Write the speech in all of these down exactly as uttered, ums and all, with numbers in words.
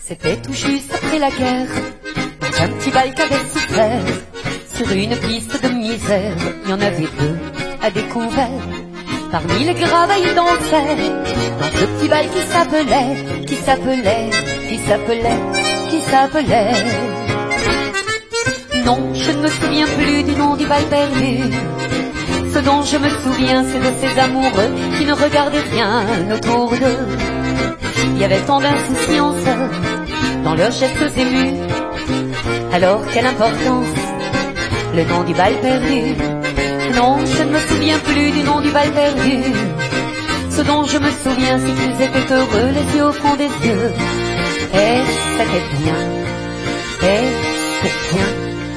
C'était tout juste après la guerre, un petit bal qu'avait souffert. Sur une piste de misère, il y en avait deux à découvert. Parmi les gravats, ils dansaient dans ce petit bal qui s'appelait, qui s'appelait, qui s'appelait, qui s'appelait. Non, je ne me souviens plus du nom du bal perdu. Ce dont je me souviens, c'est de ces amoureux qui ne regardaient rien autour d'eux. Il y avait tant d'insouciance dans leurs gestes émus. Alors quelle importance, le nom du bal perdu. Non, je ne me souviens plus du nom du bal perdu. Ce dont je me souviens, c'est qu'ils étaient heureux, les yeux au fond des yeux. Et c'était bien, et c'était bien.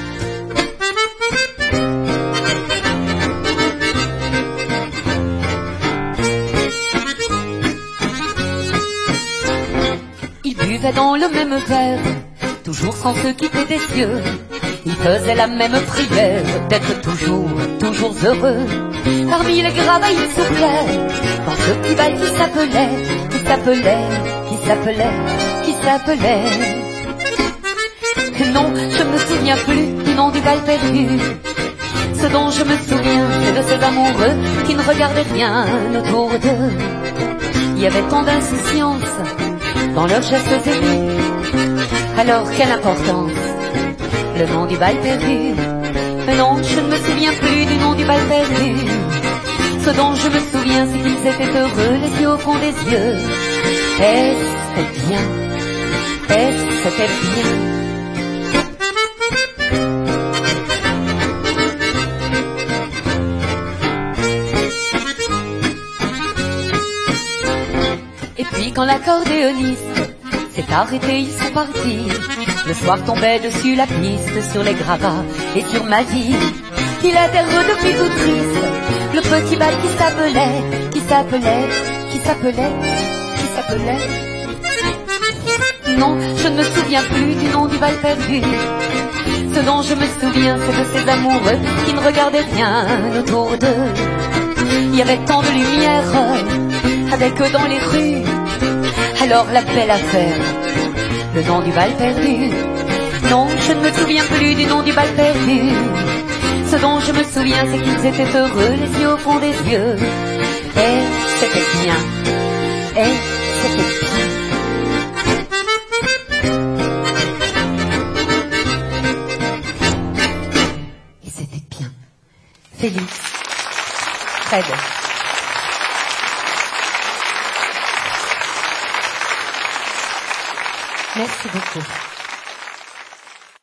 Ils buvaient dans le même verre, toujours sans se quitter des yeux. Ils faisaient la même prière d'être toujours, toujours heureux. Parmi les gravats, ils soufflaient dans ce petit bal qui s'appelait, qui s'appelait, qui s'appelait, qui s'appelait. Non, je ne me souviens plus du nom du bal perdu. Ce dont je me souviens, c'est de ces amoureux qui ne regardaient rien autour d'eux. Il y avait tant d'insouciance dans leurs gestes émus. Alors quelle importance, le nom du bal perdu. Mais non, je ne me souviens plus du nom du bal perdu. Ce dont je me souviens, c'est qu'ils étaient heureux, les yeux au fond des yeux. Et c'était bien, et c'était bien. Et puis quand l'accordéoniste s'est arrêté, ils sont partis. Le soir tombait dessus la piste, sur les gravats et sur ma vie. Il était redevenu tout triste, le petit bal qui s'appelait, qui s'appelait, qui s'appelait, qui s'appelait. Non, je ne me souviens plus du nom du bal perdu. Ce dont je me souviens, c'est de ces amoureux qui ne regardaient rien autour d'eux. Il y avait tant de lumière avec eux dans les rues. Alors la belle affaire, le nom du bal perdu. Non, je ne me souviens plus du nom du bal perdu. Ce dont je me souviens, c'est qu'ils étaient heureux, les yeux au fond des yeux. Et c'était bien, et c'était bien. Et c'était bien. Félix, Fred. Merci beaucoup.